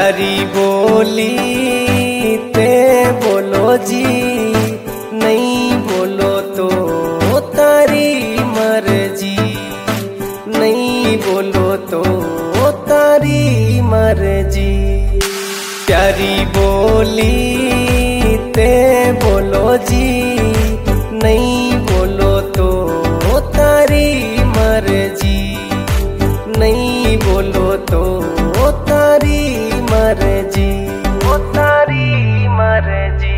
प्यारी बोली ते बोलो जी, नहीं बोलो तो तारी मर्जी, नहीं बोलो तो तारी मर्जी। प्यारी बोली ते बोलो जी, नहीं बोलो तो तारी मर्जी, नहीं बोलो तो तारी मर्जी, तारी मर्जी।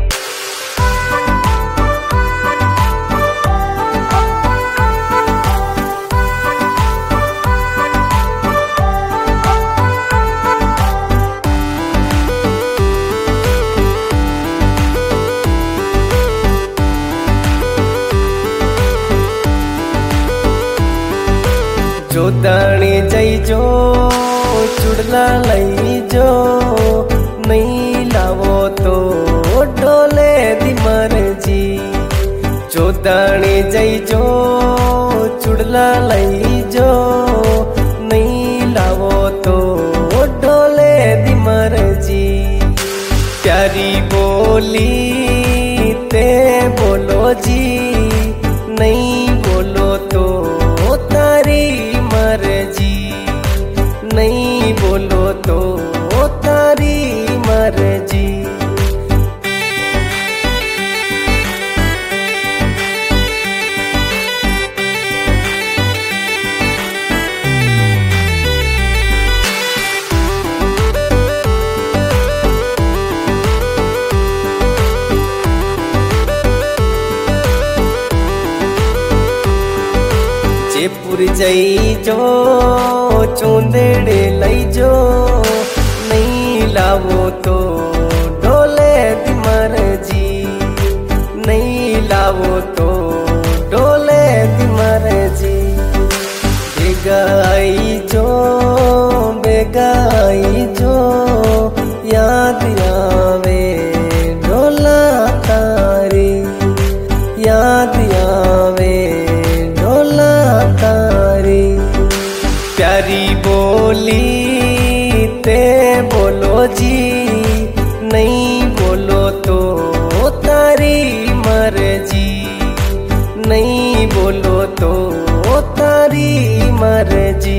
जो दाणी जईजो चुड़ला लईजो, नहीं लावो तो डोले दी मर्जी। जो दाणी जईजो चुड़ला लईजो, नहीं लावो तो डोले दी मर्जी। प्यारी बोली ते बोलो जी, नहीं बोलो तो तारी मर्जी, नहीं बोलो तो तारी मर्जी। जयपुर जईजो चूंदेड़े लईजो, नहीं लावो तो डोले दी मर्जी, नहीं लावो तो डोले दी मर्जी। बेगाईजो बेगाईजो, याद आवे डोला तारी, याद आवे डोला तारी। प्यारी बोली ते बोलो जी, नहीं बोलो तो तारी मर्जी, नहीं बोलो तो तारी मर्जी।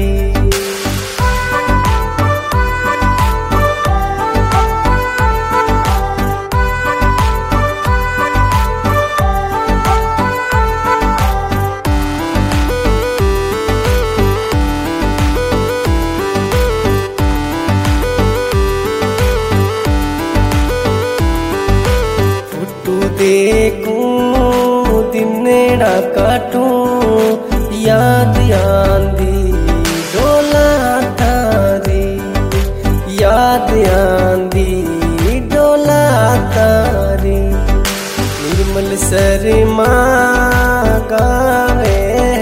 देखूं दिनेड़ा काटूं, याद आंदी डोला तारी, याद आंदी डोला तारी। निर्मल शर्मा गावे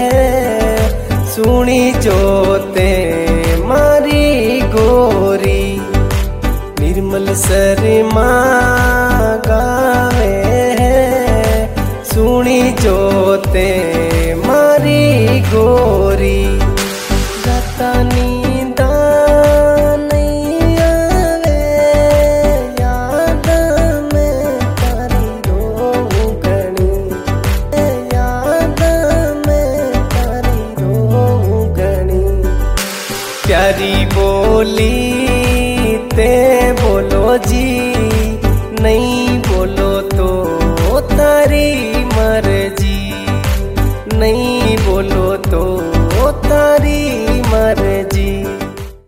सुनी जोते मारी गोरी, निर्मल शर्मा गावे सुनी जोते मारी गोरी। गाता नींदा नहीं आवे, याद में तारी रोगणी, याद में तारी रोगणी। प्यारी बोली ते बोलो जी,